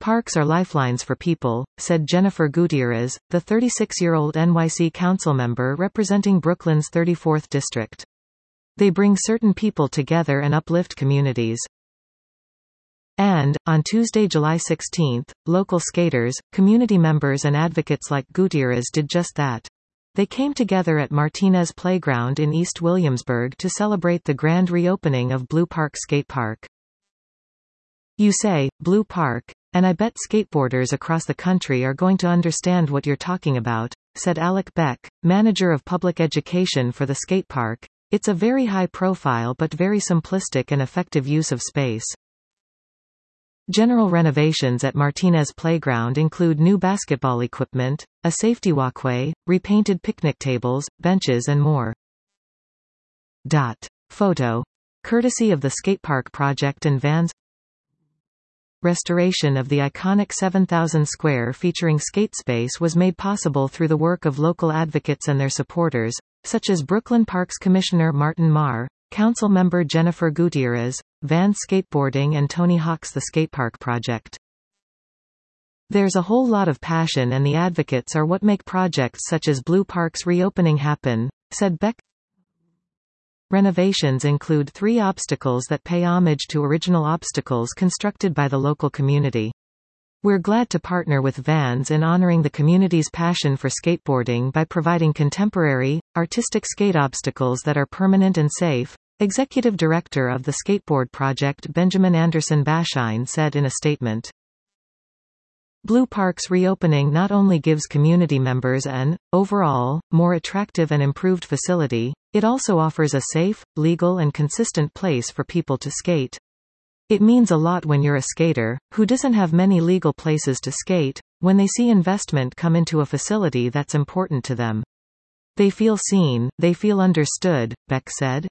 Parks are lifelines for people, said Jennifer Gutierrez, the 36-year-old NYC councilmember representing Brooklyn's 34th district. They bring certain people together and uplift communities. And, on Tuesday, July 16, local skaters, community members and advocates like Gutierrez did just that. They came together at Martinez Playground in East Williamsburg to celebrate the grand reopening of Blue Park Skate Park. You say, Blue Park, and I bet skateboarders across the country are going to understand what you're talking about, said Alec Beck, manager of public education for the skate park. It's a very high-profile but very simplistic and effective use of space. General renovations at Martinez Playground include new basketball equipment, a safety walkway, repainted picnic tables, benches and more. Photo. Courtesy of the Skatepark Project and Vans. Restoration of the iconic 7,000 square featuring skate space was made possible through the work of local advocates and their supporters, such as Brooklyn Parks Commissioner Martin Marr, Council Member Jennifer Gutierrez, Vans Skateboarding and Tony Hawk's The Skatepark Project. There's a whole lot of passion and the advocates are what make projects such as Blue Park's reopening happen, said Beck. Renovations include 3 obstacles that pay homage to original obstacles constructed by the local community. We're glad to partner with Vans in honoring the community's passion for skateboarding by providing contemporary, artistic skate obstacles that are permanent and safe, Executive Director of the Skateboard Project Benjamin Anderson Bashine said in a statement. Blue Park's reopening not only gives community members an, overall, more attractive and improved facility, it also offers a safe, legal and consistent place for people to skate. It means a lot when you're a skater, who doesn't have many legal places to skate, when they see investment come into a facility that's important to them. They feel seen, they feel understood, Beck said.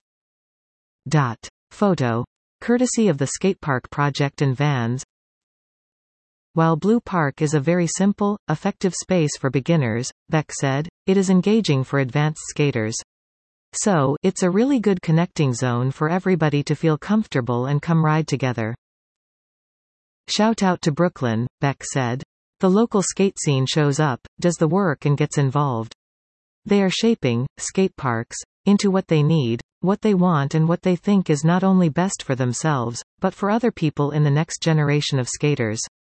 Photo. Courtesy of the Skatepark Project and Vans. While Blue Park is a very simple, effective space for beginners, Beck said, it is engaging for advanced skaters. So, it's a really good connecting zone for everybody to feel comfortable and come ride together. Shout out to Brooklyn, Beck said. The local skate scene shows up, does the work and gets involved. They are shaping skate parks into what they need, what they want and what they think is not only best for themselves, but for other people in the next generation of skaters.